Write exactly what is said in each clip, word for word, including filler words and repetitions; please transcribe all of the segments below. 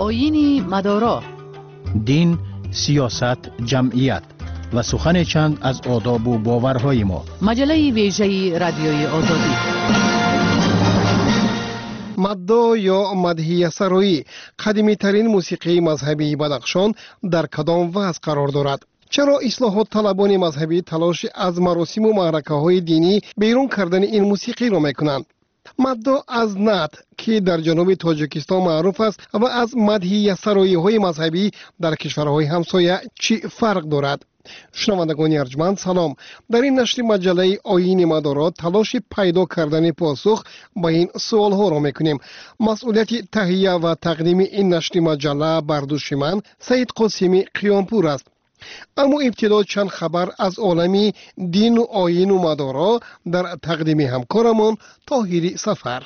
آیین مدارا، دین، سیاست، جمعیت و سخن چند از آداب و باورهای ما. مجله ویژه رادیوی آزادی. مدو یا مدحیه سرایی قدیمی ترین موسیقی مذهبی بدخشان در کدام وضع قرار دارد؟ چرا اصلاحات طلبان مذهبی تلاش از مراسم و معرکه های دینی بیرون کردن این موسیقی را میکنند؟ مدو از نعت که در جنوب تاجیکستان معروف است و از مدحیه سرایی های مذهبی در کشورهای همسایه چی فرق دارد؟ شنوندگان ارجمند سلام. در این نشر مجله آیین مدارا تلاش پیدا کردن پاسخ به این سوال ها را میکنیم. مسئولیت تهیه و تقدیم این نشر مجله بر دوش من سید قاسمی قیامپور است. اما ابتدا چند خبر از عالمی دین و آیین و مدارا در تقدیم همکارمان طاهری سفر.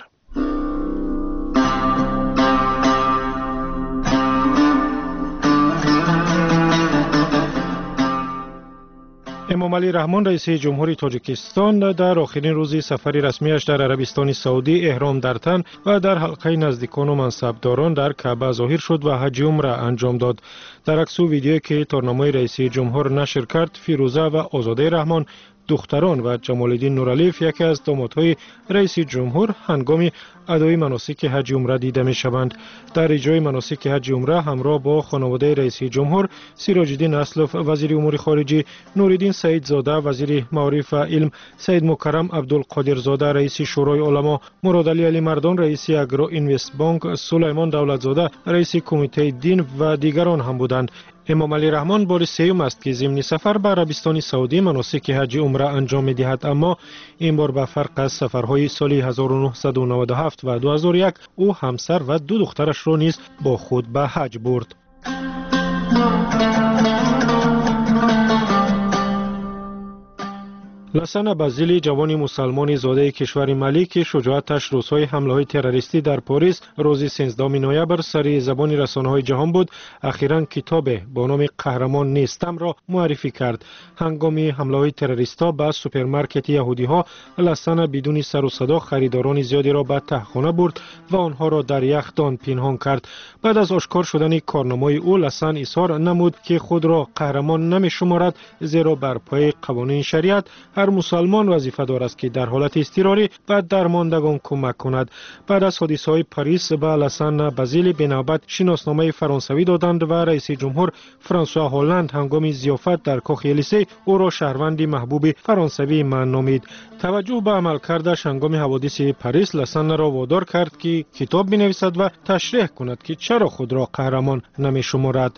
امام علی رحمان رئیس جمهوری تاجیکستان در آخرین روزی سفر رسمیش در عربستان سعودی احرام در تن و در حلقه نزدیکان و منصبداران در کعبه ظاهر شد و حج عمره انجام داد. در عکس و ویدیویی که تارنامه رئیس جمهور نشر کرد، فیروزه و آزاده رحمان دختران و جمال الدین نورالیف یکی از دامادهای رئیس جمهور هنگام ادای مناسک حج عمره دیده می شوند. در اجرای مناسک حج عمره همراه با خانواده رئیس جمهور سیراج الدین اسلف وزیر امور خارجه، نورالدین سعید زاده وزیر معارف و علم، سید مکرم عبدالقادر زاده رئیس شورای علما، مراد علی علی مردان رئیس اگرو اینوست بانک، سلیمان دولت زاده رئیس کمیته دین و دیگران هم بودند. امام علی رحمان بار سیوم است که ضمن سفر به عربستان سعودی مناسک حج عمره انجام می دهد، اما این بار به فرق از سفرهای سال هزار و نهصد و نود و هفت و دو هزار و یک او همسر و دو دخترش را نیز با خود به حج برد. لسن بازیلی جوان مسلمان زاده کشور مالی که شجاعتش روزهای حمله های تروریستی در پاریس روز سیزدهم نوامبر سر زبان رسانه‌های جهان بود، اخیراً کتاب با نام قهرمان نیستم را معرفی کرد. هنگام حمله های تروریستا به سوپرمارکت یهودی ها، لسن بدون سر و صدا خریداران زیادی را به تهخانه برد و آنها را در یخدان پنهان کرد. بعد از آشکار شدن کارنامه او، لسن اظهار نمود که خود را قهرمان نمی شمارد، زیرا بر پای قوانین شریعت هر مسلمان وظیفه دارد است که در حالت اضطراری به درماندگان کمک کند. بعد از حادثه‌های پاریس به لسن بازیلی به نوبت شناسنامه فرانسوی دادند و رئیس جمهور فرانسوا هولند هنگام ضیافت در کاخ الیسه او را شهروندی محبوب فرانسوی من نامید. توجه به عملکردش هنگام حوادث پاریس لسن را وادار کرد که کتاب بنویسد و تشریح کند که چرا خود را قهرمان نمی شمارد.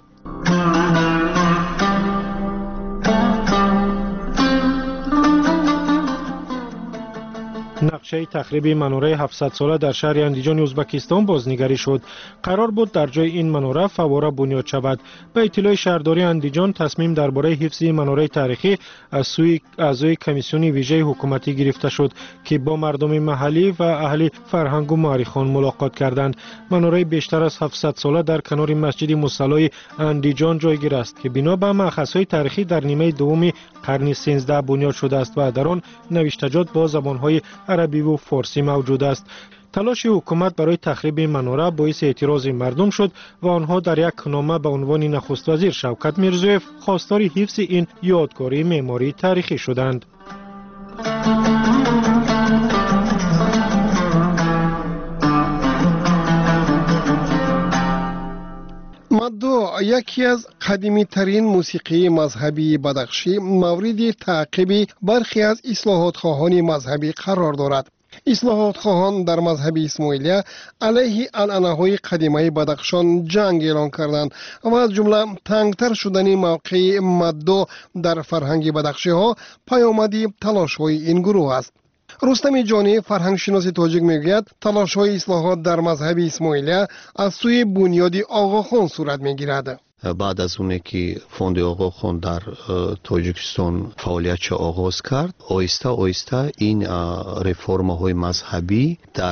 نقشه تخریب مناره هفتصد ساله در شهر اندیجان ازبکستان بازنگری شد. قرار بود در جای این مناره فواره بنیاد شود. به اطلاع شهرداری اندیجان تصمیم درباره حفظ مناره تاریخی از سوی اعضای کمیسیون ویژه حکومتی گرفته شد که با مردم محلی و اهل فرهنگ و مورخان ملاقات کردند. مناره بیشتر از هفتصد ساله در کنار مسجد مصلی اندیجان جایگیر است که بنا به مأخذهای تاریخی در نیمه دوم قرن سیزدهم بنیاد شده است و در آن نوشتجات با زبانهای عربی و فارسی موجود است. تلاش حکومت برای تخریب مناره باعث اعتراض مردم شد و آنها در یک نامه به عنوان نخست وزیر شوکت میرزویف خواستار حفظ این یادگاری معماری تاریخی شدند. مدو یکی از قدیمی ترین موسیقی مذهبی بدخشی مورد تعقیب برخی از اصلاحات خواهان مذهبی قرار دارد. اصلاحات خواهان در مذهب اسماعیلیه علیه عنعنه‌های قدیمی بدخشان جنگ اعلان کردند و از جمله تنگتر شدن موقع مدو در فرهنگ بدخشی ها پیامدی تلاش های این گروه است. رستم جانی فرهنگ شناس تاجیک میگوید تلاش های اصلاحات در مذهب اسماعیلیه از سوی بنیادی آقاخان صورت میگیرد. بعد از اونه که فوند آقاخان در تاجیکستان فعالیتش آغاز کرد، آیسته آیسته این رفرم های مذهبی در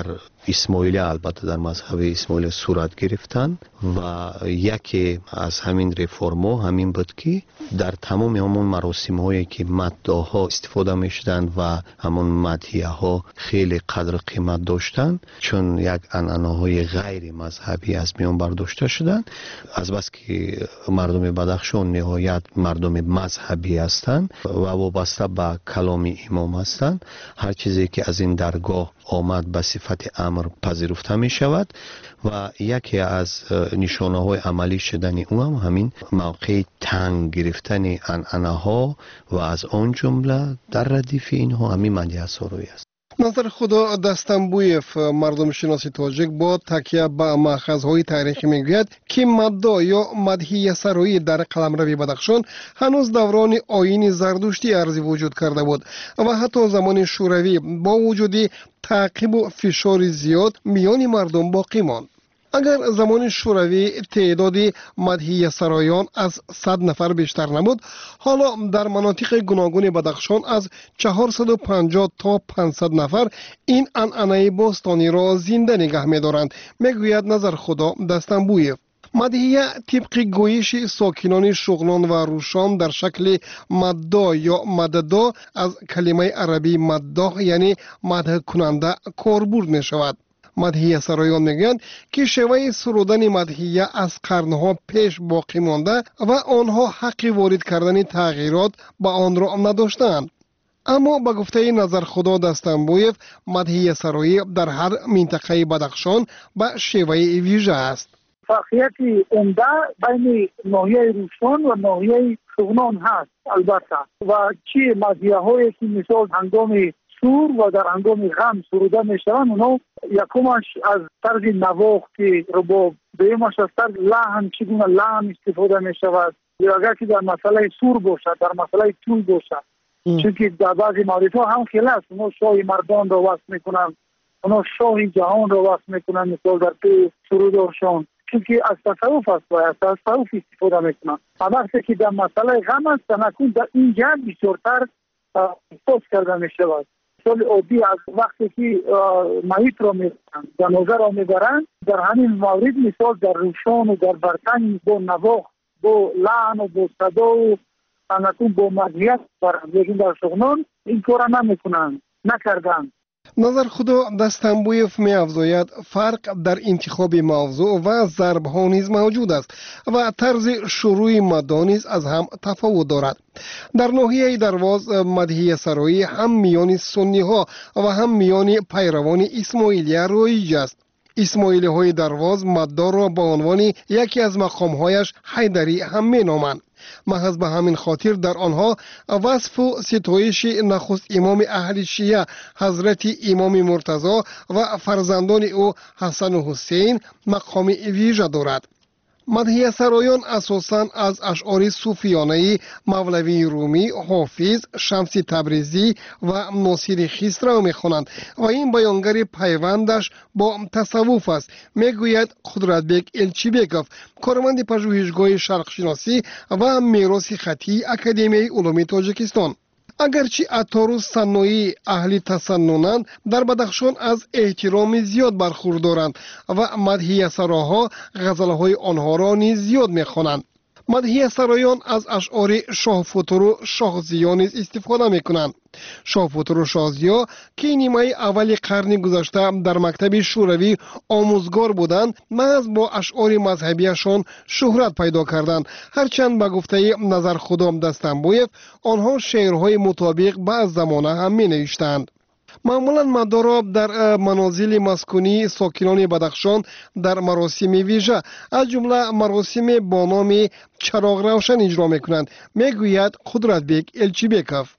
اسماعیلی البته در مذهب اسماعیلی صورت گرفتن و یکی از همین رفرما همین بود که در تمام همون مراسم هایی که مداها استفاده می شدن و همون مدیه ها خیلی قدر قیمت داشتن، چون یک عنعنه های غیر مذهبی از میان برداشته شدن، از بس که مردم بدخشان نهایت مردم مذهبی هستند و وابسته به کلام امام هستند، هر چیزی که از این درگاه آمد به صفت امر پذیرفته می شود و یکی از نشانه های عملی شدن او هم همین موقع تنگ گرفتن عنعنه ها و از آن جمله در ردیف اینها همین مدیحه سرایی است. نظر خدا دستنبویف مردم شناسی تاجیک با تکیه به ماخذهای تاریخی میگوید که مدعا یا مدیحه سرایی در قلمرو بدخشان هنوز دوران آیین زردشتی ارزی وجود کرده بود و حتی زمان شوروی با وجود تعقیب و فشار زیاد میان مردم باقی ماند. اگر زمان شوروی تعداد مدیحه سرایان از صد نفر بیشتر نبود، حالا در مناطق گوناگون بدخشان از چهارصد و پنجاه تا پانصد نفر این عنعنه باستانی را زنده نگه می‌دارند، میگوید نظر خدا دستنبویف. مدیحه طبق گویش ساکنان شغلان و روشان در شکل مدعا یا مددا از کلمه عربی مداح یعنی مدح کننده کاربرد می شود. مدیحه سرایان میگویند که شیوه سرودن مدیحه از قرنها پیش باقی مانده و آنها حق وارد کردن تغییرات به آن را نداشتند. اما به گفته نظر خدا دستنبویف مدیحه سرایی در هر منطقه بدخشان به شیوه ویژه است. فرقیت عمده بین ناحیه روشان و ناحیه شغنان هست البته و چی مدیحه هایی که مثال هنگام سور و در هنگام غم سروده می شوند، اونا یکمش از طرز نواخت رباب، دویمش از طرز لحن، چگونه لحن استفاده می شود، یا اگر که در مسئله سور باشد، در مسئله طول باشد، چون که در بعضی موارد ها هم خیلی است، اونا شاه مردان را وصف می کنند، اونا شاه جهان را وصف می کنند، مثال در پی سرودارشان، چون که از تصوف است و از تصوف استفاده می کنند. اما که در مسئله غم است، نکن در اینجا بسیارتر احساس کرده می شود. سال عادی از وقتی که محیط را می‌برند، جنازه را می‌برند، در همین مورد مثال در روشان و در برتن با نواخت، با لحن و با صدا و انکون با مدیحه برند، لیکن در شغنان این کار نمی‌کنند، نکردند. نظر خدا دستنبویف می افزاید فرق در انتخاب موضوع و ضرب ها نیز موجود است و طرز شروع مداح نیز از هم تفاوت دارد. در ناحیه درواز مدیحه سرایی هم میان سنی ها و هم میان پیروان اسماعیلیه رایج است. اسماعیلی های درواز مداح را به عنوان یکی از مقام هایش حیدری هم می نامند. محض به همین خاطر در آنها وصف و ستایش نخست امام اهل شیعه حضرت امام مرتضی و فرزندان او حسن و حسین مقام ویژه دارد. مدیحه سرایان اساساً از اشعار صوفیانه مولوی رومی، حافظ، شمس تبریزی و ناصر خسرو می‌خوانند و این بیانگر پیوندش با تصوف است، میگوید قدرتبک الچیبکوف، کارمند پژوهشگاه شرق شناسی و میراث خطی اکادمی علوم تاجیکستان. اگرچه عطار و صنوعی اهل تسننند، در بدخشان از احترام زیاد برخوردارند و مدیحه سراها غزلهای آنها را نیز زیاد میخوانند. مدیحه سرایان از اشعار شاه فتور و شاه ضیا نیز استفاده میکنند. شاه فتور و شاه ضیا که نیمه اول قرن گذشته در مکتب شوروی آموزگار بودند، محض با اشعار مذهبیشان شهرت پیدا کردند، هرچند به گفته نظر خدا دستنبویف آنها شعرهای مطابق به زمانه هم می نوشتند. معمولا مداح را در منازل مسکونی ساکنان بدخشان در مراسم ویژه از جمله مراسم با نام چراغ روشن اجرا میکنند، میگوید قدرتبک الچیبکوف.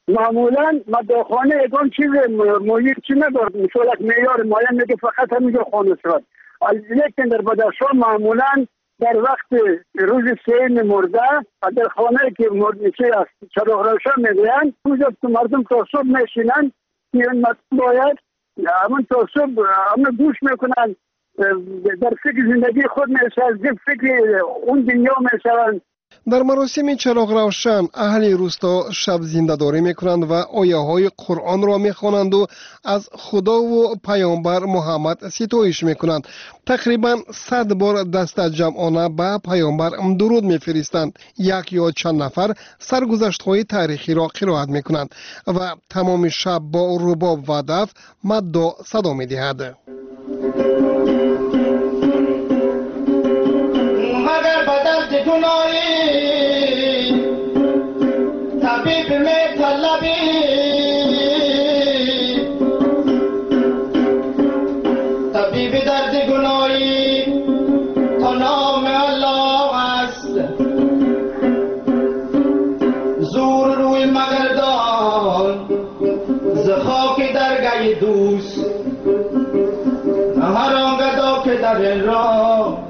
معمولا مداحخانه اگان چیز محیط چی ندارد، مثلا معیار معین میگه فقط همینجا خانه شود، لیکن در بدخشان معمولا در وقت روز سین مرده در خانه که مرده است چراغ روشن میگویند، اونجا مردم تا صبح میشینند، این باید همون تا صبح همون گوش میکنن، در فکر زندگی خود میشن، در فکر اون دنیا میشن، در مراسم چراغ روشن اهل روستا شب زنده‌داری میکنند و آیه‌های قرآن را میخوانند و از خدا و پیامبر محمد ستایش میکنند. تقریبا صد بار دست جمعانه به پیامبر درود میفرستند. یک یا چند نفر سرگذشت‌های تاریخی را قرائت میکنند و تمام شب با رباب و دف مد صدا میدهد. مگر بدل گناهی طبیب می طلبی طبیب درد گناهی تا نام الله است زور روی مگردان ز خاک درگاه دوست هر آنگاه که در این راه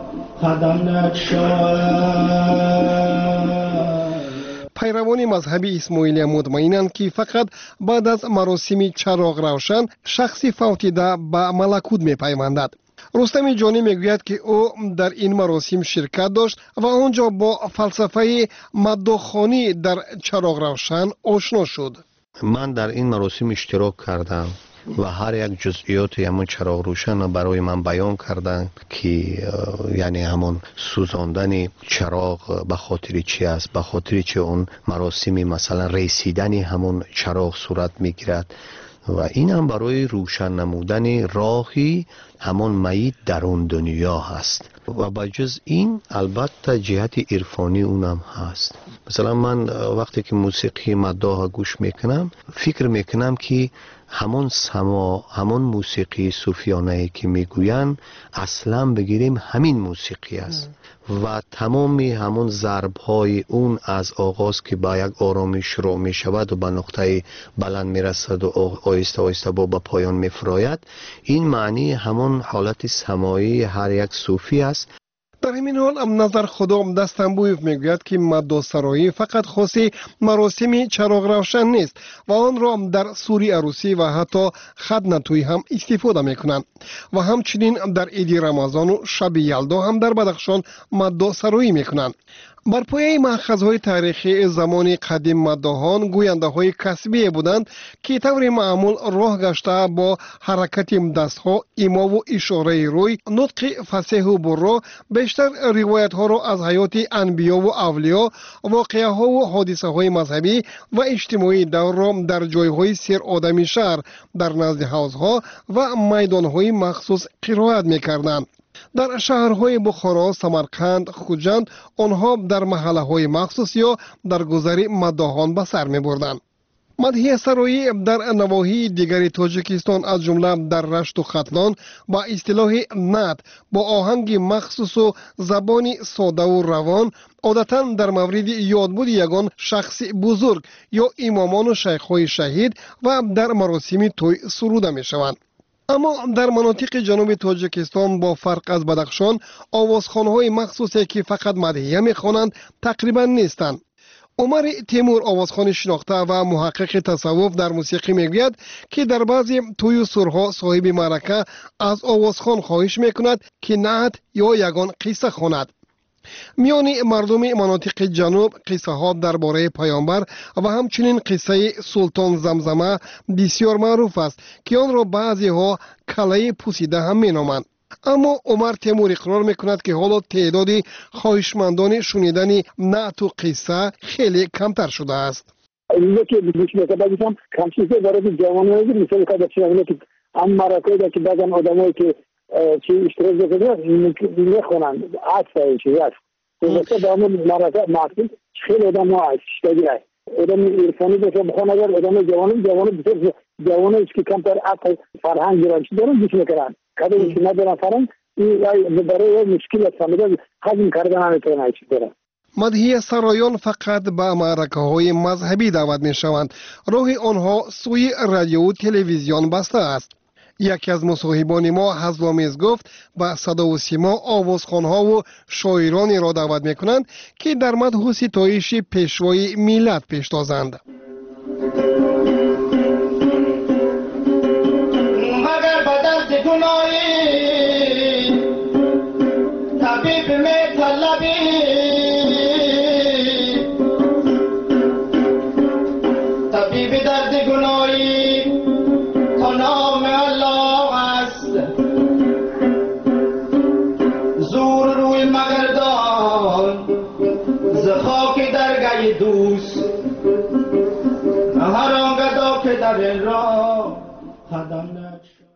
پیروان مذهبی اسماعیلی مطمئنند که فقط بعد از مراسم چراغ روشن شخصی فوتیده به ملکوت میپیوندد. رستم جانی میگوید که او در این مراسم شرکت داشت و آنجا با فلسفه مداخانی در چراغ روشن آشنا شد. من در این مراسم اشتراک کردم و هر یک جزئیات همون چراغ روشن برای من بیان کردن که یعنی همون سوزاندن چراغ به خاطر چی است، به خاطر چی اون مراسم مثلا رسیدن همون چراغ صورت میگیرد و این هم برای روشن نمودن راهی همون میت در اون دنیا هست و بجز این البته جهت عرفانی اونم هست. مثلا من وقتی که موسیقی مداح گوش میکنم فکر میکنم که همون سما همون موسیقی صوفیانه که میگوین اصلا بگیریم همین موسیقی است و تمامی همون ضرب های اون از آغاز که با یک آرامی شروع می شود و به نقطه بلند می رسد و آیسته آیسته با به پایان می فراید، این معنی همون حالت سمایی هر یک صوفی است. در همین حال نظر خدا دستنبویف میگوید که مد سرایی فقط خاصی مراسم چراغ روشن نیست و آن را در سوری عروسی و حتی ختنه توی هم استفاده میکنند و همچنین در عید رمضان و شب یلدا هم در بدخشان مد سرایی میکنند. بر پایه مأخذهای تاریخی زمان قدیم مداحان گوینده های کسبی بودند که طور معمول راه گشته با حرکت دستها، ایما و اشاره روی، نطق فصیح و برا بیشتر روایت ها را از حیات انبیا و اولیا، واقعه ها و حادثه های مذهبی و اجتماعی دور را در جای های سیر آدمی شهر در نزد حوضها و میدان های مخصوص قرائت میکردند. در شهرهای بخارا، سمرقند، خوجند آنها در محله های مخصوص یا در گذر مداحان به سر می بردند. مدحیه سرایی در نواحی دیگری تاجیکستان از جمله در رشت و ختلان با اصطلاح نعت با آهنگ مخصوص و زبان ساده و روان عادتاً در مورد یادبود یگان شخص بزرگ یا امامان و شیخ‌های شهید و در مراسم توی سروده می شوند. اما در مناطق جنوب تاجیکستان با فرق از بدخشان آوازخوان‌های مخصوصی که فقط مدحیه می‌خوانند تقریبا نیستند. عمر تیمور آوازخوان شناخته و محقق تصوف در موسیقی میگوید که در بعضی توی و سرها صاحب معرکه از آوازخوان خواهش میکند که نعت یا یگان قصه خواند. میان مردم مناطق جنوب قصه ها درباره پیامبر و همچنین قصه سلطان زمزمه بسیار معروف است که آن را بعضی ها کلاه پوسیده هم مینامند. اما عمر تیمور اقرار میکند که حالا تعداد خواهشمندان شنیدن نعت و قصه خیلی کمتر شده است. اینجا که بیش می‌کنم کمشیزه برای جوانایی مثل که چیزی که هم مرکه که بعضن آدمایی که چی اشتراک داشتن میخونن عطفه چیزی است. مثلا با همون مرکه معصوم خیلی آدم ها اشتراکی است. آدم عرفانی باشه بخوان اگر آدم جوانی جوانی بسیار جوانی که کمتر عقل فرهنگ دارن چی دارن بیش میکنن. کدومی که ندارن فرهنگ این برای مشکل است. فهمیدن هضم کردن نمیتونن چی دارن. مدحیه سرایان فقط به معرکه های مذهبی دعوت می شوند. راه آنها سوی رادیو و تلویزیون بسته است. یکی از مصاحبان ما حزلامیز گفت به صدا و سیما آوازخوانها و شاعرانی را دعوت می کنند که در مدح و ستایش پیشوای ملت پیش تازند.